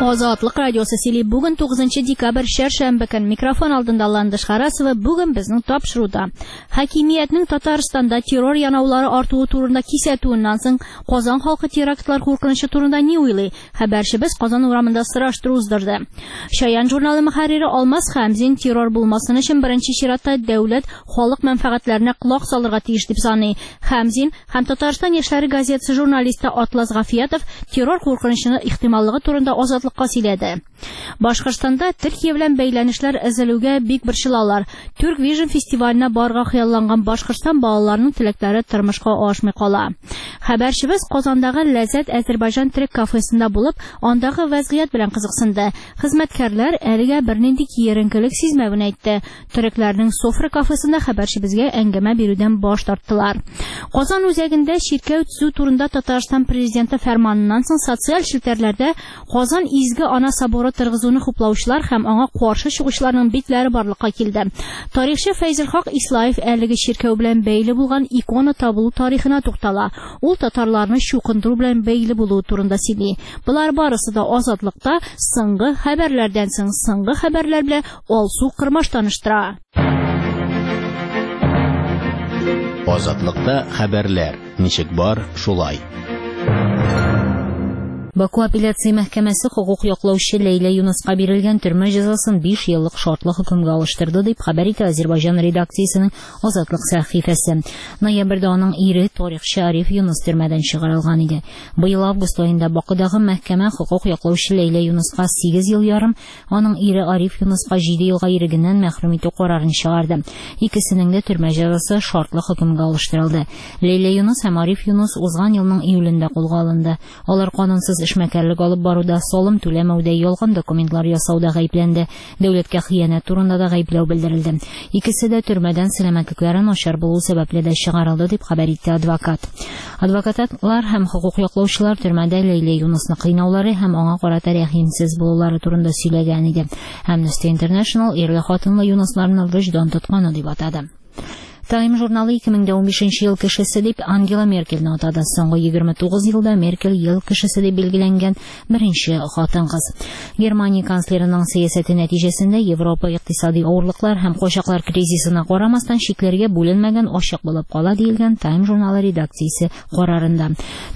Азатлык радиосы сөйли. Бүген 9 декабрь шәршәмбе көн микрофон алдында Ландыш Харасова. Бүген безнең тапшыруда хакимиятның Татарстанда террор янаулары артуы турында кисәтүеннән соң Казан халкы терактлар куркынычы турында ни уйлый? Хәбәрчебез Казан урамында сораштыру уздырды. Шаян журналы мөхәррире Алмаз Хәмзин террор булмасын өчен беренче чиратта дәүләт халык мәнфәгатьләренә колак салырга тиеш дип саный. Хәмзин һәм Татарстан яшьләре газетасы журналисты Атлас Гафиятов террор куркынычының ихтималлыгы турында азатлыкка сөйләде. Башкортстанда Төркия белән бәйләнешләр әзерләүгә бик борчылалар. Türk Vision фестиваленә барырга хыялланган Башкортстан балаларының теләкләре тормышка ашмый кала. Хәбәрчебез Казандагы Ләззәт Азәрбайҗан төрек кафесында булып, андагы вазгыять белән кызыксынды. Хезмәткәрләр әлегә бернинди киеренкелек сизмәвен әйтте. Төрекләрнең Софра кафесында хәбәрчебезгә әңгәмә бирүдән баш тарттылар. Казан үзәгендә чиркәү төзү турында Татарстан президенты фәрманыннан соң социаль челтәрләрдә Казан изге ана соборы тыргызуны хуплаучылар һәм аңа каршы чыгучыларның битләре барлыкка килде. Тарихчы Фәйзел Хак Ислаев әлеге чиркәү белән бәйле булган икона табылу тарихына туктала. Ул татарларны чукындыру белән бәйле булуы турында сөйли. Булар барысы да азатлыкта соңгы хәбәрләрдән соң соңгы хәбәрләр белән Алсу Кырмаш таныштыра. Азатлыкта хәбәрләр. Ничек бар, шулай. Баку апелляция мәхкәмәсе хукук яклаучы Лейла Юнуска бирелгән төрмә җәзасын 5 еллык шартлы хөкемгә алыштырды дип хәбәр итә Азәрбайҗан редакциясенең Азатлык сәхифәсе. Ноябрьдә аның ире тарихчы Ариф Юнус төрмәдән чыгарылган иде. Быел август аенда Бакудагы мәхкәмә хукук яклаучы Лейла Юнуска 8 ел ярым, аның ире Ариф Юнуска 7 елга ирегеннән мәхрүм итү карарын чыгарды. Икесенең дә төрмә җәзасы шартлы хөкемгә алыштырылды. Лейла Юнус һәм Ариф Юнус узган елның июлендә кулга алынды. Алар канунсыз эшмәкәрлек алып баруда, салым түләмәүдә, ялган документлар ясауда гаепләнде. Дәүләткә хыянәт турында да гаепләү белдерелде. Икесе дә төрмәдән сәламәтлекләре начар булу сәбәпле дә чыгарылды дип хәбәр итте адвокат. Адвокатлар һәм хукук яклаучылар төрмәдә Лейла Юнусны кыйнаулары һәм аңа карата рәхимсез булулары турында сөйләгән иде. Amnesty International ирле хатынлы Юнусларны вөҗдан тотканы дип атады. Time журналы 2015 ел кешесе дип Ангела Меркельне атады. Соңгы 29 елда Меркель ел кешесе дип билгеләнгән беренче хатын-кыз. Германия канцлерының сәясәте нәтиҗәсендә Европа икътисади авырлыклар һәм кочаклар кризисына карамастан шикләргә бүленмәгән ачык булып кала диелгән Time журналы редакциясе карарында.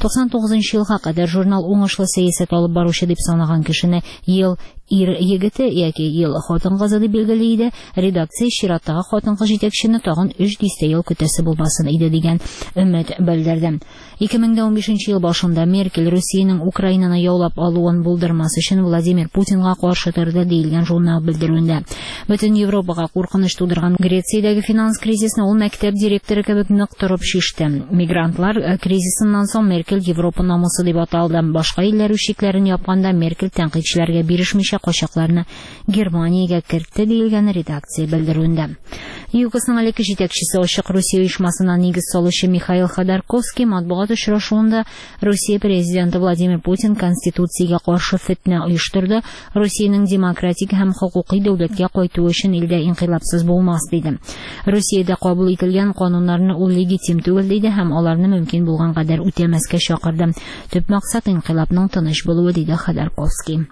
99 елга кадәр журнал уңышлы сәясәт алып баручы дип санаган кешене ел егете яки ел хатын-кызы дип билгели иде. Редакция чираттагы хатын-кыз җитәкчене тагын 3 ел көтәсе булмасын иде дигән өмет белдерде. 2015 ел башында Меркель Россиянең Украинаны яулап алуын булдырмас өчен Владимир Путинга каршы торды диелгән журнал белдерүендә. Бөтен Европага куркыныч тудырган Грециядәге финанс кризисны ул мәктәп директоры кебек нык торып шиште. Мигрантлар кризисыннан соң Меркель Европа намусы дип аталды. Башка илләр үчекләрен япканда Меркель тәнкыйтьчеләргә бирешмичә качакларны Германиягә кертте диелгән редакция белдерүендә. ЮКСның әлеге җитәкчесе Ачык Русия оешмасына нигез салучы Михаил Ходорковский матбугат очрашуында Русия президенты Владимир Путин конституциягә каршы фитнә оештырды, Русиянең демократик һәм хукукый дәүләткә кайтуы өчен илдә инкыйлабсыз булмас диде. Русиядә кабул ителгән кануннарны ул легитим түгел диде һәм аларны мөмкин булган кадәр үтәмәскә чакырды. Төп максат инкыйлабның тыныч булуы диде Ходорковский.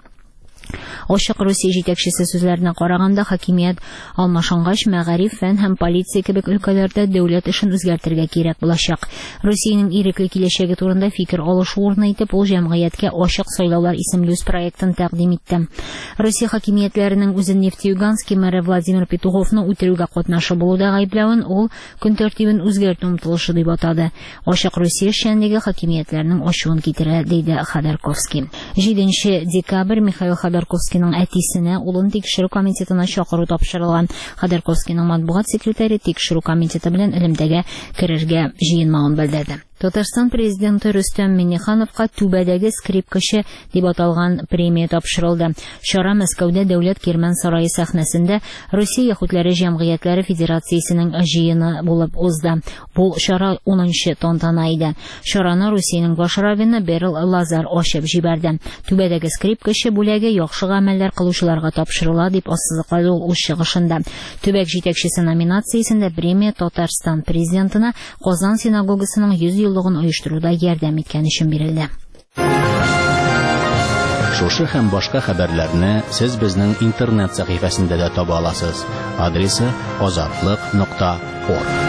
Ачык Русия җитәкчесе сүзләренә караганда, хакимият алмашынгач мәгариф, фән һәм полиция кебек өлкәләрдә дәүләт эшен үзгәртергә кирәк булачак. Русиянең ирекле киләчәге турында фикер алышу урыны итеп, ул җәмгыятькә ачык сайлаулар исемле үз проектын тәкъдим итте. Русия хакимиятләренең үзен Нефтеюганский мэры Владимир Петуховны үтерүгә катнашы булуда гаепләвен ул көн тәртибен үзгәртү омтылышы дип атады. Ачык Русия эшчәнлеге хакимиятләрнең ачуын китерә, диде Ходорковский. 7 декабрь Михаил Ходорковскийның әтисенә улын тикшерү комитетына чакыру тапшырылган. Ходорковскийның матбугат секретаре тикшерү комитеты белән элемтәгә керергә җыенмаган белдерде. Татарстан президенты Рөстәм Миңнехановка Түбәдәге скрипкачы дип аталган премия тапшырылды. Чара Мәскәүдә Дәүләт Кирмән сарае сәхнәсендә Россия яһүдләре җәмгыятьләре федерациясенең җыены булып узды. Бу чара 10нчы тантана иде. Чараны Россиянең баш раввины Берл Лазар ачып җибәрде. Түбәдәге скрипкачы бүләге яхшы гамәлләр кылучыларга тапшырыла дип ассызыклады ул чыгышында. Төбәк җитәкчесе номинациясендә премия Татарстан президентына Казан синагогасының 100 еллыгын оештыруда ярдәм иткән өчен бирелде. Шушы һәм башка хәбәрләрне сез безнең интернет сәхифәсендә дә таба аласыз. Адресы azatlyk.org.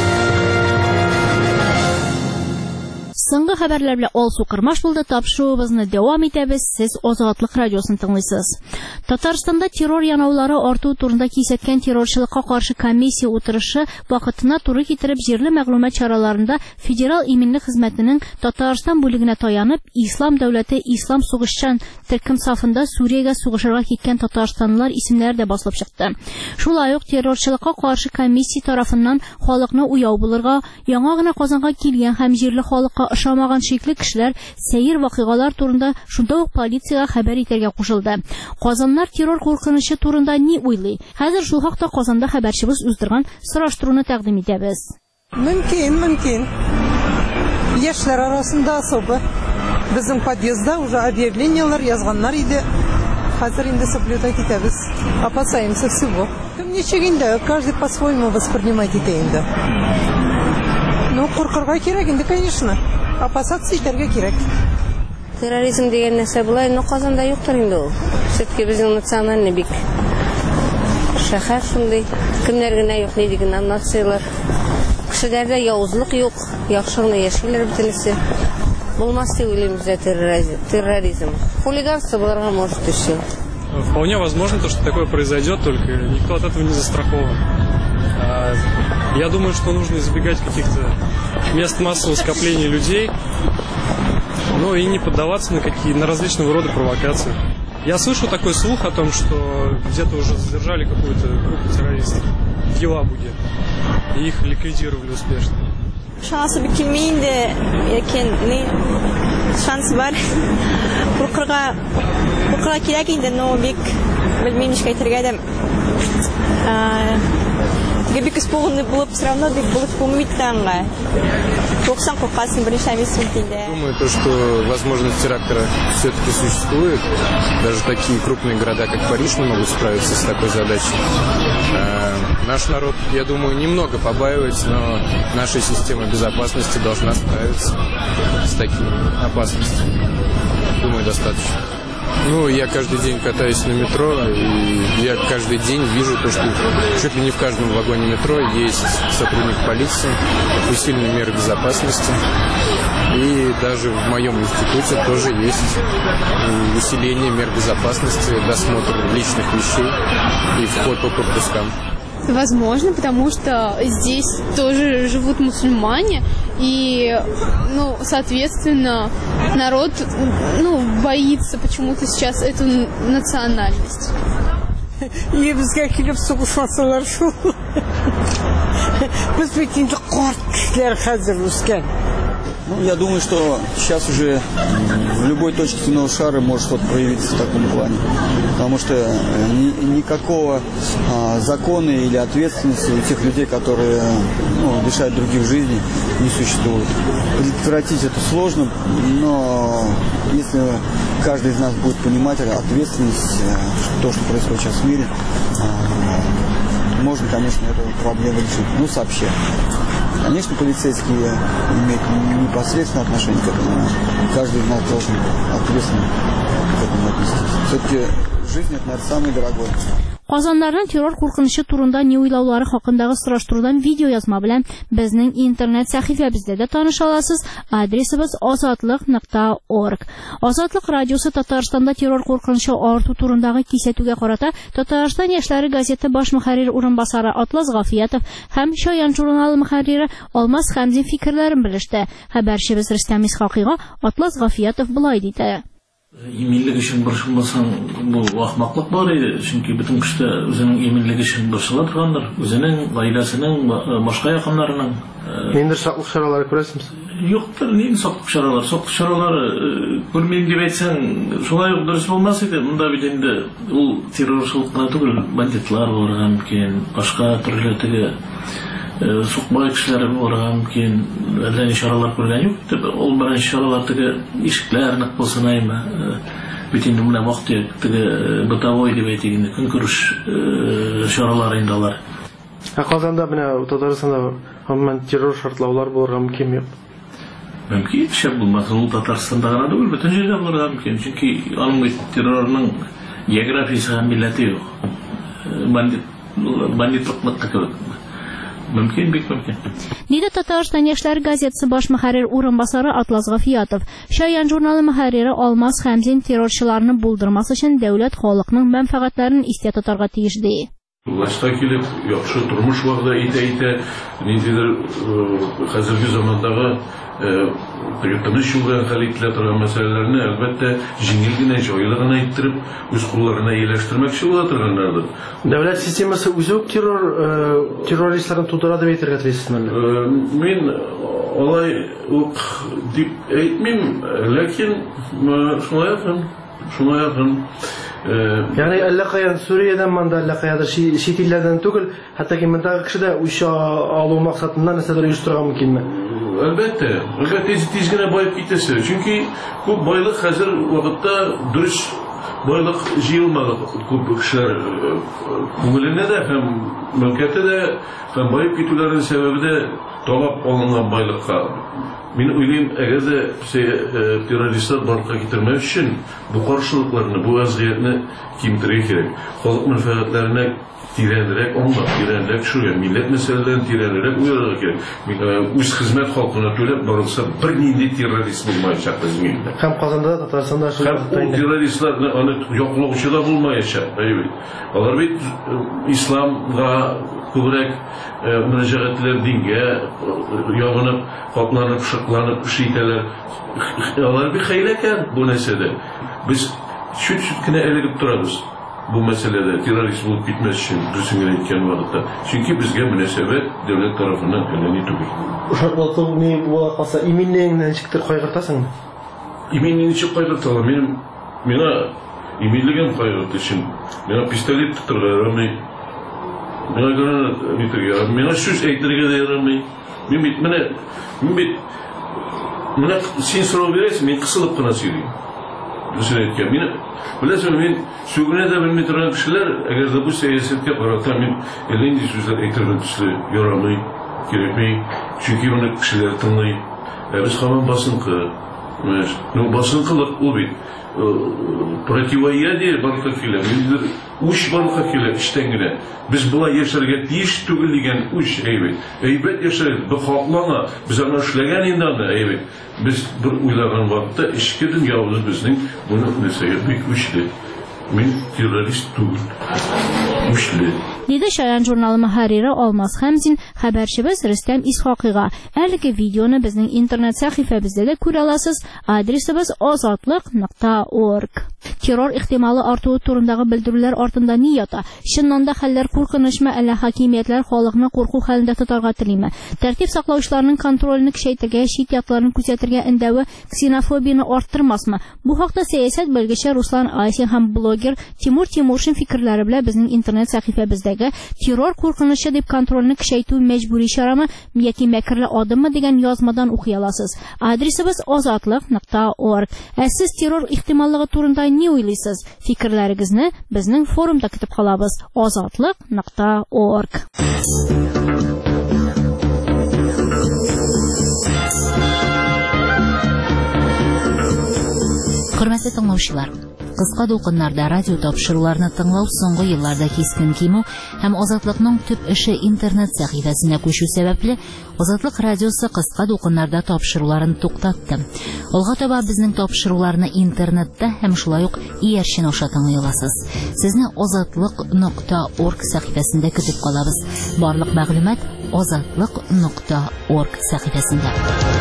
Соңгы хәбәрләр белән алсу кырмаш булды. Тапшыруыбызны дәвам итәбез. Сез Азатлык радиосын тыңлыйсыз. Татарстанда террор янаулары арту турында кисәткән террорчылыкка каршы комиссия утырышы вакытына туры китереп җирле мәгълүмат чараларында федерал иминлек хезмәтенең Татарстан бүлегенә таянып, Ислам дәүләте ислам сугышчан төркем сафында Сүриягә сугышырга киткән татарстанлылар исемнәре дә басылып чыкты. Шулай ук террорчылыкка каршы комиссия тарафыннан халыкны уяу булырга, яңа гына Казанга килгән һәм җирле халыкка ошамаган шикле кешеләр сәер вакыйгалар турында шунда ук полициягә хәбәр итәргә кушылды. Казаннар террор куркынышы турында ни уйлый? Хәзер шул хакта Казанда хәбәрчебез уздырган сораштыруны тәкъдим итәбез. Мөмкин. Яшьләр арасында особо. Безнең подъездда уже объявлениялар язганнар иде. Хәзер инде соблюдать итәбез. Опасаемся всего. Ничек инде, каждый по-своему воспринимает итә инде. Ну, куркырга кирәк инде, конечно. Опасаться итәргә кирәк. Терроризм деген нәрсә булай, но Казанда юктыр инде ул. Все-таки безнең национальный бик шәһәр шундый. Кемнәр генә юк, ни дигән нациялар. Кешеләрдә явызлык юк, яхшылыгы яшиләр бөтенесе. Булмас дип уйлыйм бездә терроризм. Хулиганство булырга может еще. Вполне возможно, то, что такое произойдет, только никто от этого не застрахован. Я думаю, что нужно избегать каких-то мест массового скопления людей, но и не поддаваться на различного рода провокации. Я слышу такой слух о том, что где-то уже задержали какую-то группу террористов в Елабуге, и их ликвидировали успешно. Şansı bir kilmeğinde ne şans var. Kırkıra kilakinde no bik bilmem ne kaytargada. Бик испуганный булып, все равно бик булып кумиттанга. Токсан кокасын беренче месяцендә. Думаю, то, что возможность теракта все-таки существует. Даже такие крупные города, как Париж, не могут справиться с такой задачей. Наш народ, я думаю, немного побаивается, но наша система безопасности должна справиться с такими опасностями. Думаю, достаточно. Ну, я каждый день катаюсь на метро, и я каждый день вижу то, что чуть ли не в каждом вагоне метро есть сотрудник полиции, усиленные меры безопасности. И даже в моем институте тоже есть усиление мер безопасности, досмотр личных вещей и вход по пропускам. Возможно, потому что здесь тоже живут мусульмане, и, соответственно, народ, боится почему-то сейчас эту национальность. Ебізге келіп соғысмасалар шул. Біз бекенді қорт кісілер қазір өскен. Я думаю, что сейчас уже в любой точке земного шара может что-то проявиться в таком плане. Потому что никакого закона или ответственности у тех людей, которые лишают других жизней, не существует. Предотвратить это сложно, но если каждый из нас будет понимать ответственность, то, что происходит сейчас в мире, можно, конечно, эту проблему решить. Сообща. Конечно, полицейские имеют непосредственное отношение к этому. Каждый из нас должен ответственно к этому отнестись. Все-таки жизнь – это, наверное, самое дорогое. Казаннарның террор куркынышы турында ни уйлаулары хакындагы сораштырудан видео язма белән безнең интернет сәхифәбездә дә таныша аласыз. Адресыбыз azatlyk.org. Азатлык радиосы Татарстанда террор куркынышы арту турындагы кисәтүгә карата Татарстан яшьләре газеты баш мөхәррир урынбасары Атлас Гафиятов һәм Шаян журналы мөхәррире Алмаз Хәмзин фикерләрен белеште. Хәбәрчебез Рөстәм Исхакыйга Атлас Гафиятов булай диде. Иминлек өчен борчылмасаң, бу ахмаклык бар иде, чөнки бөтен кеше үзенең иминлеге өчен борчыла торгандыр, үзенең, гаиләсенең, башка якыннарының. Нинди саклык чаралары күрәсез? Юктыр, нинди саклык чаралары? Саклык чаралары күрмәйм дип әйтсәң, шулай ук дөрес булмас иде. Монда бит инде ул террорчылык кына түгел, бандитлар булырга мөмкин, башка төрле теге сукмай кешеләр булырга мөмкин, әллә ни чаралар күргән юк. Ул беренче чаралар теге ишекләр нык булсынаймы? Бит инде менә вакыт теге бытовой дип әйтик инде, көнкүреш чаралары инде алар. Казанда менә Татарстанда гомумән террор шартлаулар булырга мөмкин юк. Mümkün şey bulması ул Татарстанда гына түгел, бүтән җирдә булырга мөмкин. Чөнки аның террорның географиясы һәм милләте юк. Бандитлыкка кебек. Мөмкин, бик мөмкин. Диде Татарстан яшьләр газетасы баш мөхәррир урынбасары Атлас Гафиятов. Шаян журналы мөхәррире Алмаз Хәмзин террорчыларны булдырмас өчен дәүләт халыкның мәнфәгатьләрен истә тотарга тиеш ди. Властька килеп, яхшы тормыш вакыты итә, ниндидер хәзерге замандагы тыныч юлга хәл ителә торган мәсьәләләрне әлбәттә җиңел генә, җайлы гына иттереп, үз кулларына ияләштермәкче була торганнардыр. Дәүләт системасы үзе үк террористларны тудыра дип әйтергә телисезме? Мин алай ук дип әйтмим, ләкин шуңа якын. Yani әлләкаян Сүриядән монда, әлләкаядыр чит илләрдән түгел, хәтта ки мондагы кеше дә үч алу максатында нәрсәдер оештырырга мөмкинме? Әлбәттә, тиз генә байып китәсе. Чөнки күп байлык хәзер вакытта дөрес байлык җыелмады. Күп кешеләр күңеленә дә һәм мөмкәте дә һәм байып китүләренең сәбәбе дә талап алынган байлыкка. Мин уйлыйм, әгәр дә террористлар барлыкка китермәү өчен бу каршылыкларны, бу вазгыятьне кимтерергә кирәк. Халык мәнфәгатьләренә тирәнрәк аңлап, тирәнрәк шуя, милләт мәсьәләләрен тирәнрәк уйларга кирәк. Үз хезмәт халкына түләп барылса, бернинди террорист булмаячак безнең илдә. Һәм Казанда, Татарстанда террористларны аны яклаучы да булмаячак. Алар бит исламга күбрәк мөнәҗәгатьләр дингә ягынып, капланып, шыкланып итәләр. Алар бик хәйләкәр бу нәрсәдә. Без чүт-чүт кенә элегеп торабыз бу мәсьәләдә террорист булып китмәс өчен, дөресен генә әйткән вакытта. Чөнки безгә мөнәсәбәт дәүләт тарафыннан әллә түгел. Шартлату ни була калса, иминнән ничектер кайгыртасың? Иминнән ничек кайгырталар? Миңа иминлеген кайгырты өчен. Миңа пистолет тотырга ярамый. Миңа гранат нитергә ярамый. Миңа сүз әйтергә дә ярамый. Мин бит син сорау бирәсең, мин кысылып кына сөйлим. Дөресен әйткән. Беләсең, мин сүгенә дә белми торган кешеләр, әгәр дә бу сәясәткә карата мин нинди сүзләр әйтергә төсле ярамый, кирәкми. Чөнки моны кешеләр тыңлый. Без һаман басынкы. Басынкылык ул бит. Противоядие барлыкка килә. Үч барлыкка килә эштән генә. Без була яшәргә тиеш түгел дигән үч әйбәт. Әйбәт яшәргә, бу хаклана, biz аны эшләгән инде аны әйбәт. Без бер уйлаган вакытта эчке дөньябыз безнең моны нәрсәгә бик үчле. Мин террорист түгел. Үчле. Диде Шаян журналы мөхәррире Алмаз Хәмзин хәбәрчебез Рөстәм Исхакыйга. Әлеге видеоны безнең интернет сәхифәбездә дә күрә аласыз. Адресыбыз azatlык.org. Террор ихтималы артуы турындагы белдерүләр артында ни ята? Чыннан да хәлләр куркынычмы, әллә хакимиятләр халыкны курку хәлендә тотарга телиме? Тәртип саклаучыларның контрольны көчәйтергә, чит ятларын күзәтергә өндәве ксенофобияны арттырмасмы? Бу хакта сәясәт белгече Руслан Айсин һәм блогер Тимур Тимуршин фикерләре белән безнең интернет сәхифәбездәге террор куркынычы дип контрольны көчәйтү мәҗбүри чарамы яки мәкерле адыммы дигән язмадан укый аласыз. Адресыбыз azatlык.org. Сез террор ихтималлыгы турында ни уйлыйсыз? Фикерләрегезне безнең форумда көтеп калабыз. azatlык.org. Хөрмәтле тыңлаучылар, кыска дулкыннарда радио тапшыруларны тыңлау соңгы елларда кискен кимү һәм Азатлыкның төп эше интернет сәхифәсенә күчү сәбәпле Азатлык радиосы кыска дулкыннарда тапшыруларын туктатты. Алга таба безнең тапшыруларны интернетта һәм шулай ук иярчен аша тыңлый аласыз. Сезне azatlык.org сәхифәсендә көтеп калабыз. Барлык мәгълүмат azatlык.org сәхифәсендә.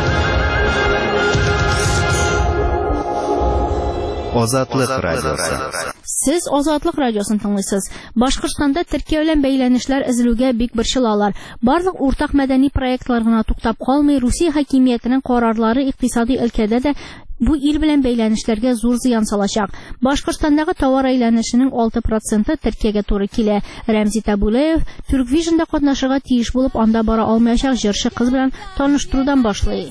Азатлык радиосы. Сез Азатлык радиосын тыңлыйсыз. Башкортстанда Төркия белән бәйләнешләр эзлүгә бик борчылалар. Барлык уртак мәдәни проектлар гына туктап калмый, Русия хакимиятенең карарлары икътисади өлкәдә дә бу ил белән бәйләнешләргә зур зыян салачак. Башкортстандагы товар әйләнешенең 6% Төркиягә туры килә. Рәмзи Табулеев Turkvision'да катнашырга тиеш булып, анда бара алмаячак җырчы кыз белән таныштырудан башлый.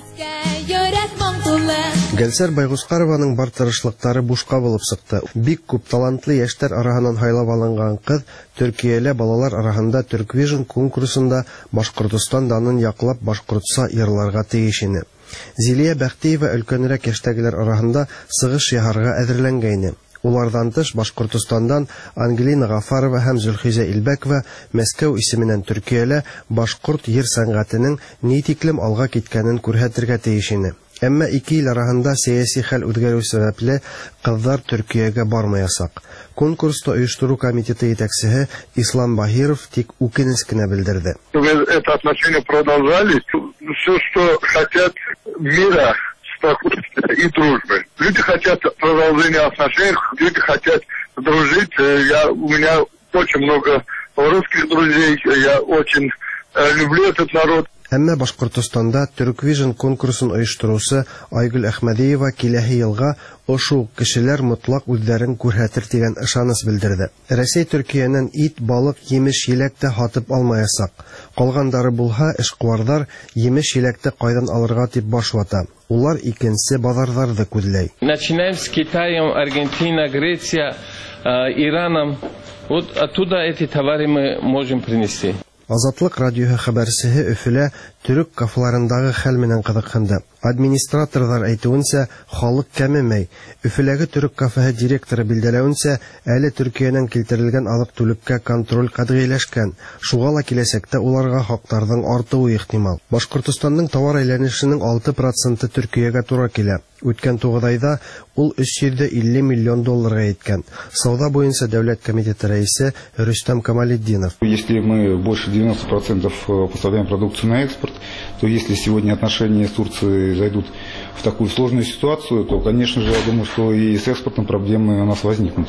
Гөлсәр Байгускарованың бар тырышлыктары бушка булып сыкты. Бик күп талантлы яшьтәр араһыннан хайлап алынган кыз Төркияле балалар арасында Turkvision конкурсында Башкортстан данын яклап башкортса йырларга тиеш иде. Зилия Бәхтиева өлкәнрәк яшьтәгеләр арасында сыгыш яһарга әзерләнгәйне. Улардан тыш Башкортостандан Ангелина Гафарова һәм Зөлхизә Илбәкова Мәскәү исеменнән Төркиялә башкорт йыр сәнгатенең ни тиклем алга киткәнен күрһәтергә тиеш ине. Әмма ике ил арасында сәяси хәл үзгәрү сәбәпле кызлар Төркиягә бармаячак. Конкурсты оештыру комитеты җитәкчесе Ислам Бахиров тик үкенеч кенә белдерде. Это отношения продолжались. Все, что хотят мира, спокойствия и дружбы. Люди хотят продолжения отношений, люди хотят дружить. У меня очень много русских друзей, я очень люблю этот народ. Әмма Башкортостанда Turkvision конкурсын оештыручы Айгөл Әхмәдиева киләһе елга ошо кешеләр мотлак үзләрен күрһәтер дигән ышаныс белдерде. Россия Төркиянән ит, балык, емеш-еләкте һатып алмаячак. Калгандары булһа, эшкуарлар емеш-еләкте кайдан алырга дип баш вата. Улар икенче базарларда күзләй. Начинаем с Китаем, Аргентина, Греция, Ираном. Вот оттуда эти товары мы можем принести. Азатлык радиоһы хәбәрчесе Өфөлә төрек кафеларындагы хәл менән кызыксынды. Администраторлар әйтүенчә, халык кәмемәй. Өфөләге төрек кафеһы директоры билдәләвенчә, әле Төркиянән килтерелгән алып-түлеккә контроль катгыйләшкән. Шуга ла киләчәктә уларга хактарның артуы ихтимал. Башкортостанның товар әйләнешенең 6% Төркиягә туры килә. Үткән 9 айда ул 350 миллион долларга еткән. Сауда буенча дәүләт комитеты рәисе Рөстәм Камалетдинов. Если мы больше 90% поставляем продукцию на экспорт, то если сегодня отношения с Турцией зайдут в такую сложную ситуацию, то, конечно же, я думаю, что и с экспортом проблемы у нас возникнут.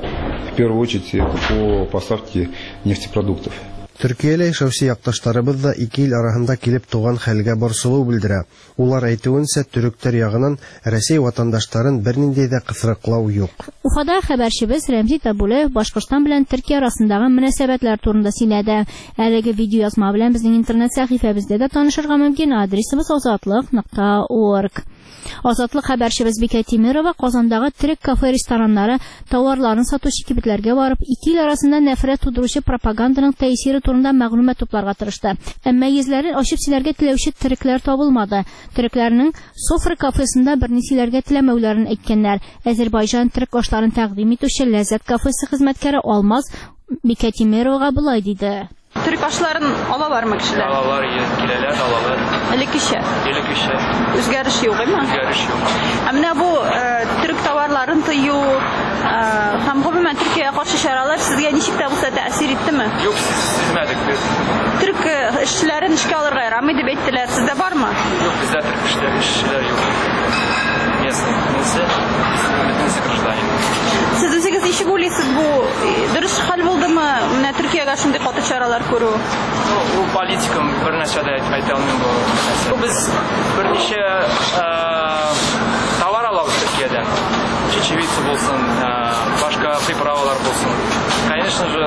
В первую очередь это по поставке нефтепродуктов. Төркиялә яшәүче якташларыбыз да ике ил арасында килеп туган хәлгә борчылу белдерә. Улар әйтүенчә, төректәр ягыннан Россия ватандашларын бернинди дә кысрыклау юк. Уфада хәбәрчебез Рәмзи Табулев Башкортстан белән Төркия арасындагы мөнәсәбәтләр турында сөйләде. Әлеге видеоязма белән безнең интернет сәхифәбездә дә танышырга мөмкин. Адресыбыз azatlык.org. Азатлык хәбәрчебез Бикә Тимирова Казандагы төрек кафе-рестораннары товарларын сатучы кибетләргә барып, ике ил арасында нәфрәт тудыручы пропаганданың тәэсире турында мәгълүмат тупларга тырышты. Әмма йөзләрен ачып сөйләргә теләүче төрекләр табылмады. Төрекләрнең Софра кафесында берни сөйләргә теләмәүләрен әйткәннәр. Азәрбайҗан төрек ашларын тәкъдим итүче Ләззәт кафесы хезмәткәре Алмаз Бикә Тимировага булай диде. Төрек ашларын алалармы кешеләр? Алалар, киләләр, алалар. Элеккечә. Элеккечә. Үзгәреш юкмы? Үзгәреш юк. Менә бу төрек товарларын тыю һәм гомумән Төркиягә каршы чаралар сезгә ничек тә булса тәэсир иттеме? Юк, сизмәдек без. Төрек эшчеләрен эшкә алырга ярамый дип әйттеләр. Сездә бармы? Юк, бездә төрек эшчеләр юк. Местный гражданин. Сез үзегез ничек уйлыйсыз, бу дөрес хәл булдымы? Менә Төркиягә шундый каты чаралар күрү. Бу политикам бернәрсә дә әйтә алмыйм бу. Без берничә товар алабыз Төркиядән. Чечевица булсын, башка приправалар булсын. Конечно же,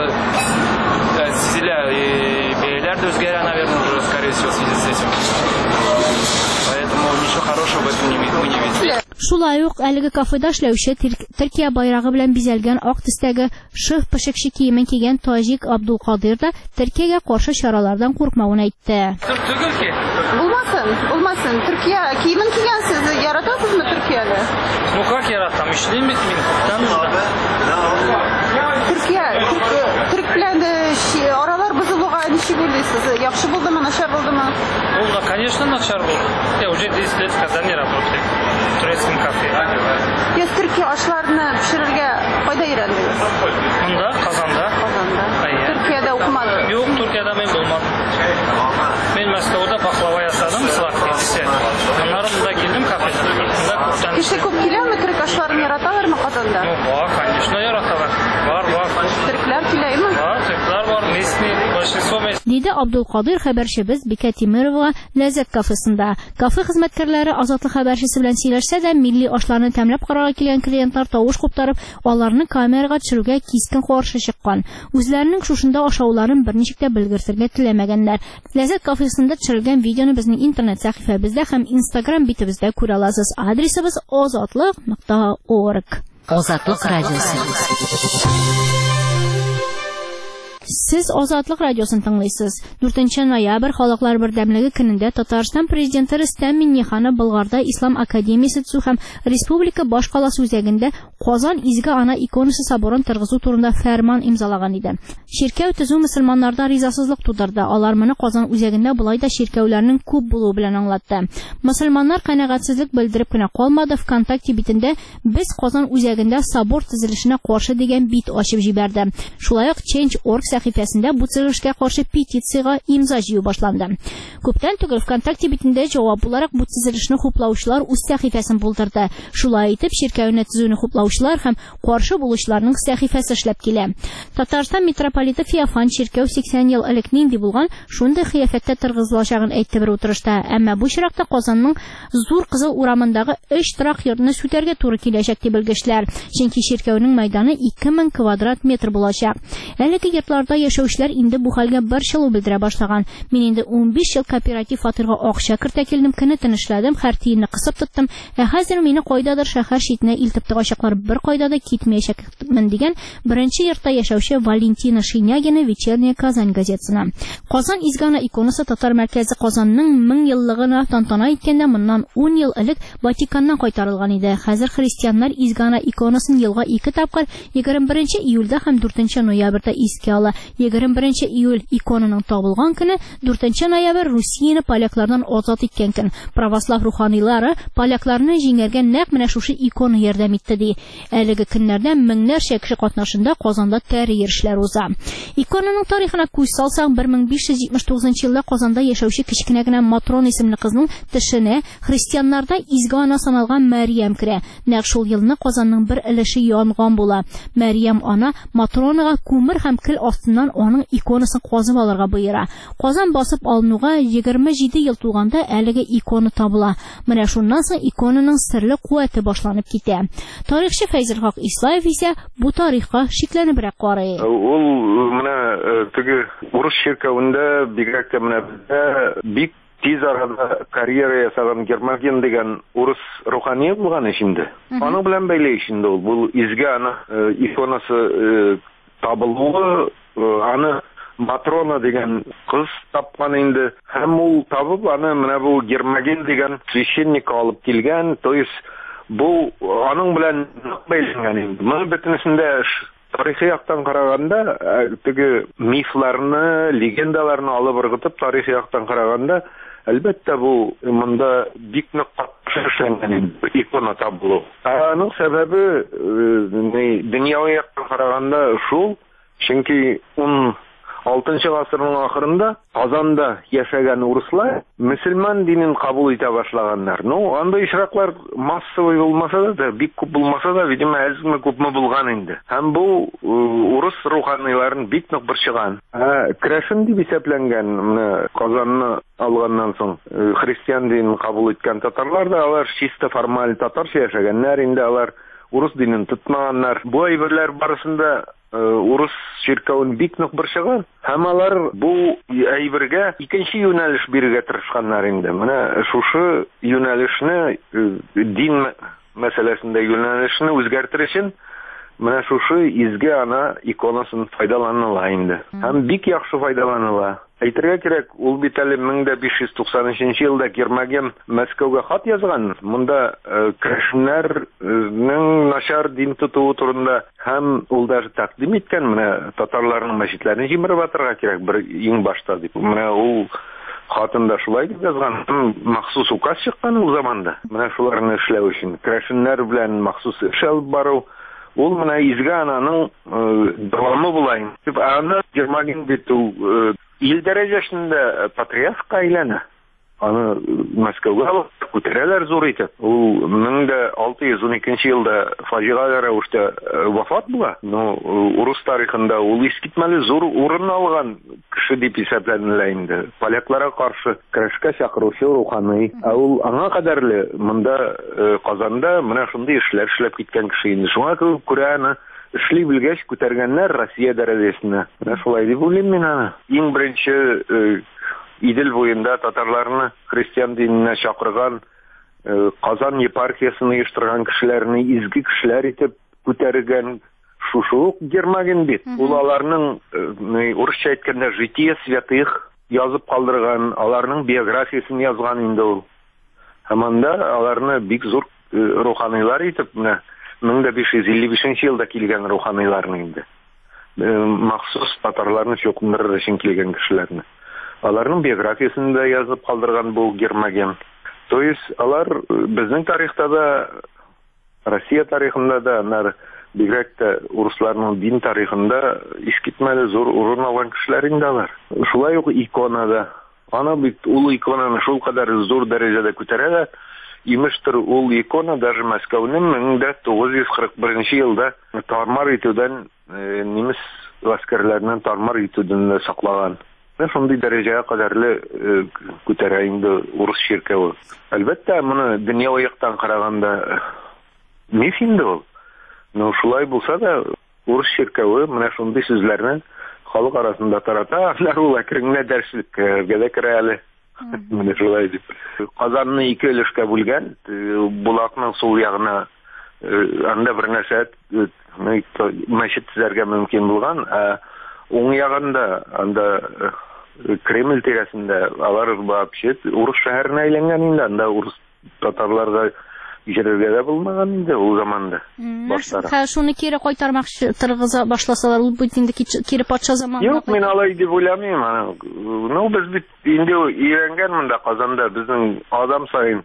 бәяләр дә үзгәрә, наверное, уже скорее всего в связи с этим. Поэтому ничего хорошего в этом мы не видим. Шулай ук әлеге кафеда эшләүче Төркия байрагы белән бизәлгән ак төстәге шыв пешекче киемен кигән Таҗик Абдулкадир да Төркиягә каршы чаралардан куркмавын әйтте. Түгел ки. Булмасын. Төркия киемен кигәнсез, яратасызмы Төркияне? Ну как яратам? Эшлим бит мин. Төрк белән аралар бозылуга ничек уйлыйсыз? Яхшы булдымы, начар булдымы? Ну, конечно, начар булды. Я уже 10 лет в Казани работаю. В турецком кафе. Я Төркия ашларны пешерергә кайда өйрәндегез? Монда, Казанда. Төркиядә укымадым. Юк, Төркиядә мен булмадым. Мен Мәскәүдә пахлава ясадым, сладкий. Монда килдем кафеда. Кеше күп киләме төрек ашларын яраталармы Казанда? Ну, бар, конечно, яраталар. Бар. Төрекләр киләме? Бар, төрекләр бар. Местный, большинство местный. Диде Абдулкадир хәбәрчебез Бикә Тимировага Ләззәт кафесында. Кафе хезмәткәрләре Азатлык хәбәрчесе белән сөйләшсә дә, милли ашларны тәмләп карарга килгән клиентлар тавыш куптарып, аларны камерага төшерүгә кискен каршы чыккан. Үзләренең шушында ашауларын берничек тә белгертергә теләмәгәннәр. Ләззәт кафесында төшерелгән видеоны безнең интернет сәхифәбездә һәм Instagram битебездә күрә аласыз. Адресыбыз azatlык.org. Азатлык радиосы. Сез Азатлык радиосын тыңлыйсыз. 4 ноябрь Халыклар бердәмлеге көнендә Татарстан президенты Рөстәм Миңнеханов Болгарда Ислам академиясе төзү һәм республика башкаласы үзәгендә Казан Изге Ана иконасы соборын торгызу турында фәрман имзалаган иде. Ширкәү төзү мөселманнарда ризасызлык тудырды. Алар моны Казан үзәгендә булай да ширкәүләрнең күп булуы белән аңлатты. Мөселманнар канәгатьсезлек белдереп кенә калмады. ВКонтакте битендә без Казан үзәгендә собор төзелешенә каршы дигән бит ачып җибәрде. Шулай ук Change.org сәхифәсендә бу төзелешкә каршы петициягә имза җыю башланды. Күптән түгел ВКонтакте битендә җавап буларак бу төзелешне хуплаучылар үз сәхифәсен булдырды. Шулай итеп, ширкәүне төзүне хуплаучылар һәм каршы булучыларның сәхифәсе эшләп килә. Татарстан митрополиты Феофан ширкәү 80 ел элек нинди булган, шундый кыяфәттә торгызылачагын әйтте бер утырышта. Әмма бу чиракта Казанның Зур Кызыл урамындагы 3 торак йортны сүтәргә туры киләчәк дип белгечләр. Чөнки ширкәүнең мәйданы 2000 квадрат метр булачак. Әлеге йортларда яшәүчеләр инде бу хәлгә борчылу белдерә башлаган. Мин инде 15 ел кооператив фатирга акча кертә килдем, көне тынычладым, һәр тиенне кысып тоттым. Хәзер мине кайдадыр шәһәр читенә илтеп тыгачаклар, бер кайда да китмәячәкмен дигән беренче йортта яшәүче Валентина Шинягина Вечерняя Казань газетасына. Казан Изге Ана иконасы татар мәркәзе Казанның 1000 еллыгына тантана иткәндә моннан 10 ел элек Ватиканнан кайтарылган иде. Хәзер христианнар Изге Ана иконасын елга 2 тапкыр 21 июльдә һәм 4 ноябрьдә искә ала. 21 июль иконаның табылган көне, 4 ноябрь Русияне поляклардан азат иткән көн. Православ руханийлары полякларны җиңәргә нәкъ менә шушы икона ярдәм итте ди. Әлеге көннәрдә меңнәрчә кеше катнашында Казанда тәрия эшләре уза. Иконаның тарихына күз салсаң, 1579 елда Казанда яшәүче кечкенә генә Матрон исемле кызның тешенә христианнарда Изге Ана саналган Мәрьям керә. Нәкъ шул елны Казанның бер өлеше янган була. Мәрьям ана Матронага күмер һәм көл астыннан аның иконасын казып алырга боера. Казан басып алынуга 27 ел тулганда әлеге икона табыла. Менә шуннан соң иконаның серле куәте башланып китә. Тарихчы Фәйзел Хак Ислаев исә бу тарихка шикләнебрәк карый. Ул менә теге урыс ширкәвендә бигрәк тә менә бик тиз арада карьера ясаган Гермоген дигән урыс рухани булган ишинде. Аның белән бәйле ишинде ул. Бу Изге Ана иконасы табылуы, аны Матрона дигән кыз тапкан инде. Һәм ул табып аны менә бу Гермоген дигән священник алып килгән. То есть бу аның белән бәйләнгән инде. Моның бөтенесендә тарихи яктан караганда, теге мифларны, легендаларны алып ыргытып тарихи яктан караганда, әлбәттә бу монда бик нык эшләнгән икона табылу. Аның сәбәбе дөньяви яктан караганда шул, чөнки 16 гасырның ахырында Казанда яшәгән урыслар мөселман динен кабул итә башлаганнар. Андай ишраклар массовый булмаса да, бик күп булмаса да, видимо, әзме күпме булган инде. Һәм бу урыс руханийларын бик нык борчыган. Крашен дип исәпләнгән менә Казанны алганнан соң христиан динен кабул иткән татарлар да, алар чисто формаль татарча яшәгәннәр, инде алар урыс динен тотмаганнар. Бу әйберләр барысында урыс ширкәвен бик нык борчыган. Һәм алар бу әйбергә икенче юнәлеш бирергә тырышканнар инде. Менә шушы юнәлешне, дин мәсьәләсендә юнәлешне үзгәртер өчен менә шушы Изге Ана иконасын файдаланыла инде. Һәм бик яхшы файдаланыла. Әйтергә кирәк, ул бит әле 1593 елда Гермоген Мәскәүгә хат язган. Монда керәшеннәрнең начар дин тотуы турында һәм ул даже тәкъдим иткән, менә татарларның мәчетләрен җимереп атырга кирәк бер иң башта дип. Менә ул хатында шулай дип язган. Махсус указ чыккан ул заманда. Менә шуларны эшләү өчен керәшеннәр белән махсус эш алып бару. Ул менә Изге Ананың дәвамы була инде. Аны Гермоген бит ул ил дәрәҗәсендә патриархка әйләнә. Аны Мәскәүгә алып күтәрәләр зур итеп. Ул 1612 елда фаҗигале рәвештә вафат була. Урыс тарихында ул искитмәле зур урын алган кеше дип исәпләнелә инде. Полякларга каршы көрәшкә чакыручы рухани. Ул аңа кадәрле монда Казанда менә шундый эшләр эшләп киткән кеше инде. Шуңа күрә аны эшли белгәч күтәргәннәр Россия дәрәҗәсенә. Менә шулай дип уйлыйм мин аны. Иң беренче Идел буенда татарларны христиан диненә чакырган, Казан епархиясын оештырган кешеләрне изге кешеләр итеп күтәргән шушы Гермоген бит. Ул аларның урысча әйткәндә житие святых язып калдырган, аларның биографиясын язган инде ул. Һәм анда аларны бик зур руханийлар итеп, менә 1555 елда килгән руханийларны инде. Махсус татарларны чукындырыр өчен килгән кешеләрне. Аларның биографиясын да язып калдырган бу Гермоген. То есть алар безнең тарихта да, Россия тарихында да, бигрәк тә урысларның дин тарихында искитмәле зур урын алган кешеләр инде алар. Шулай ук иконада. Ана бит ул иконаны шул кадәр зур дәрәҗәдә күтәрә дә, имештер ул икона даже Мәскәүнең 1941 елда тармар итүдән, немец гаскәрләреннән тармар итүдән саклаган. Шундый дәрәҗәгә кадәрле күтәрә инде урыс чиркәве. Әлбәттә, моны дөньяви яктан караганда миф инде ул. Но шулай булса да, урыс чиркәве менә шундый сүзләрне халык арасында тарата, алар ул әкренле дәреслеккә керә әле. Менә шулай дип. Казанны 2 өлешкә бүлгән, Булакның сул ягына анда бер нәрсә мәчет төзәргә мөмкин булган, уң ягында анда Кремль тирәсендә алар вообще урыс шәһәренә әйләнгән инде, анда урыс татарларга җиргә дә булмаган инде ул заманда. Шуны кире кайтармакчы тыргыза башласалар, ул бит инде кире патша заманында. Юк, мин алай дип уйламыйм. Ну, без бит инде өйрәнгән монда Казанда, безнең адам сайын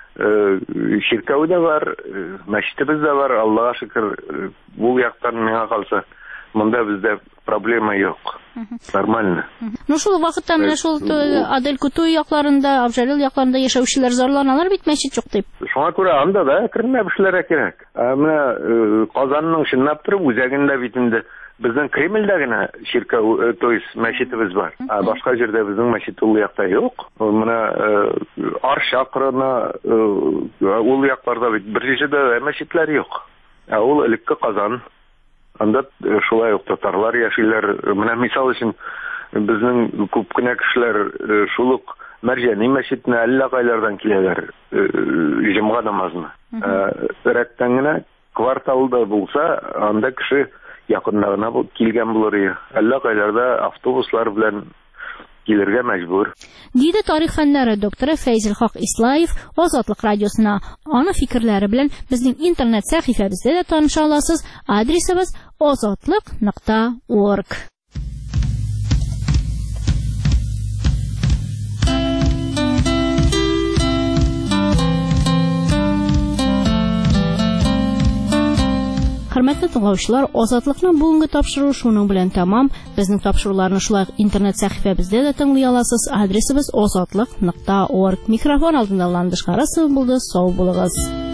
ширкәү дә бар, мәчетебез дә бар, Аллаһка шөкер. Бу яктан миңа калса, монда бездә проблема юк. Нормально. Ну, шул вакытта менә шул Адель-Кутуй якларында, Авжалил якларында яшәүчеләр зарланалар бит, мәчет юк дип. Шуңа күрә анда да әкренләп эшләргә кирәк. Менә Казанның чынлап турып үзәгендә бит инде безнең Кремльдә генә ширкәү, то есть мәчетебез бар. Башка җирдә безнең мәчет ул якта юк. Менә Арчакрына ул якларда бит бер җирдә мәчетләр юк. Ул элекке Казан. Анда шулай ук татарлар яшиләр. Менә мисал өчен безнең күп кенә кешеләр шул ук Мәрҗани мәчетенә әллә кайлардан киләләр җомга намазына. Рәттән генә кварталда булса, анда кеше якыннарына килгән булыр. Әллә кайларда автобуслар белән килергә мәҗбүр. Диде тарих фәннәре докторы Фәйзел Хак Ислаев Азатлык радиосына. Аны фикерләре белән безнең интернет сәхифәбездә дә таныша аласыз. Адресыбыз azatlyk.org. Хөрмәтле тыңлаучылар, Азатлыкның бүгенге тапшыруы шуның белән тәмам. Безнең тапшыруларны шулай интернет сәхифәбездә дә тыңлый аласыз. Адресыбыз azatlyk.org. Микрофон алдында Ландыш Карасов булды. Сау булыгыз.